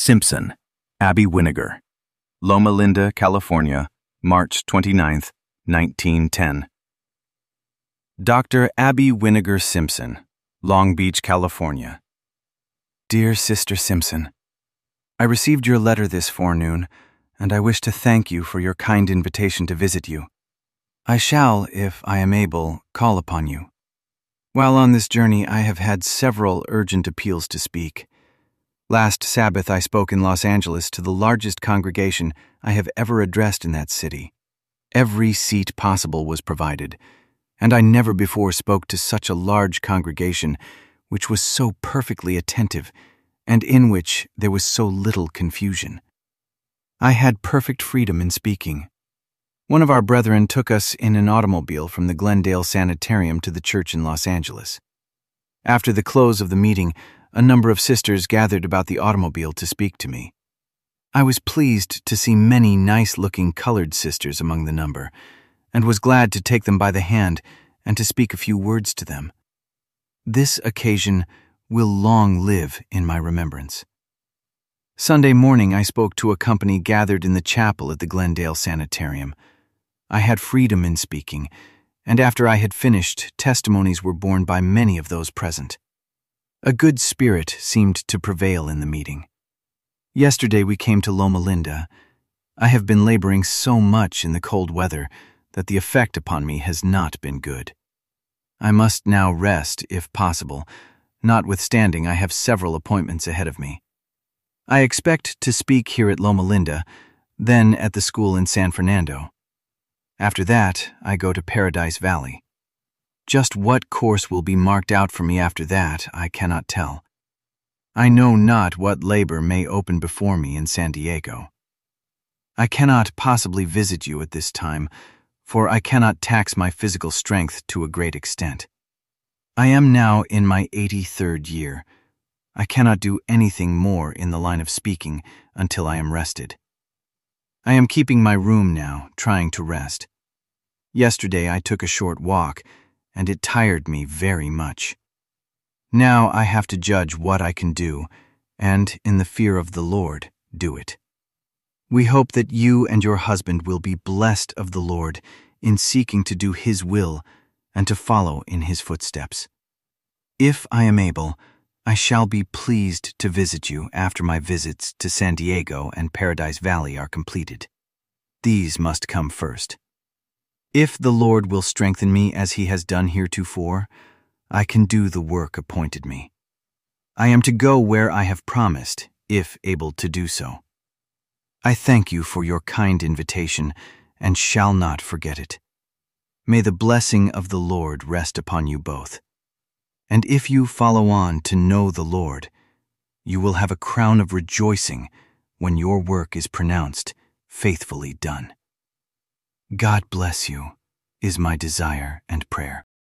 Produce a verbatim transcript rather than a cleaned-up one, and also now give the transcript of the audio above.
Simpson, Abby Winiger. Loma Linda, California, March twenty-ninth, nineteen ten. Doctor Abby Winiger Simpson, Long Beach, California. Dear Sister Simpson, I received your letter this forenoon, and I wish to thank you for your kind invitation to visit you. I shall, if I am able, call upon you. While on this journey, I have had several urgent appeals to speak. Last Sabbath, I spoke in Los Angeles to the largest congregation I have ever addressed in that city. Every seat possible was provided, and I never before spoke to such a large congregation, which was so perfectly attentive, and in which there was so little confusion. I had perfect freedom in speaking. One of our brethren took us in an automobile from the Glendale Sanitarium to the church in Los Angeles. After the close of the meeting, a number of sisters gathered about the automobile to speak to me. I was pleased to see many nice-looking colored sisters among the number, and was glad to take them by the hand and to speak a few words to them. This occasion will long live in my remembrance. Sunday morning, I spoke to a company gathered in the chapel at the Glendale Sanitarium. I had freedom in speaking, and after I had finished, testimonies were borne by many of those present. A good spirit seemed to prevail in the meeting. Yesterday we came to Loma Linda. I have been laboring so much in the cold weather that the effect upon me has not been good. I must now rest, if possible, notwithstanding I have several appointments ahead of me. I expect to speak here at Loma Linda, then at the school in San Fernando. After that, I go to Paradise Valley. Just what course will be marked out for me after that, I cannot tell. I know not what labor may open before me in San Diego. I cannot possibly visit you at this time, for I cannot tax my physical strength to a great extent. I am now in my eighty-third year. I cannot do anything more in the line of speaking until I am rested. I am keeping my room now, trying to rest. Yesterday I took a short walk, and it tired me very much. Now I have to judge what I can do, and, in the fear of the Lord, do it. We hope that you and your husband will be blessed of the Lord in seeking to do His will and to follow in His footsteps. If I am able, I shall be pleased to visit you after my visits to San Diego and Paradise Valley are completed. These must come first. If the Lord will strengthen me as He has done heretofore, I can do the work appointed me. I am to go where I have promised, if able to do so. I thank you for your kind invitation, and shall not forget it. May the blessing of the Lord rest upon you both. And if you follow on to know the Lord, you will have a crown of rejoicing when your work is pronounced faithfully done. God bless you, is my desire and prayer.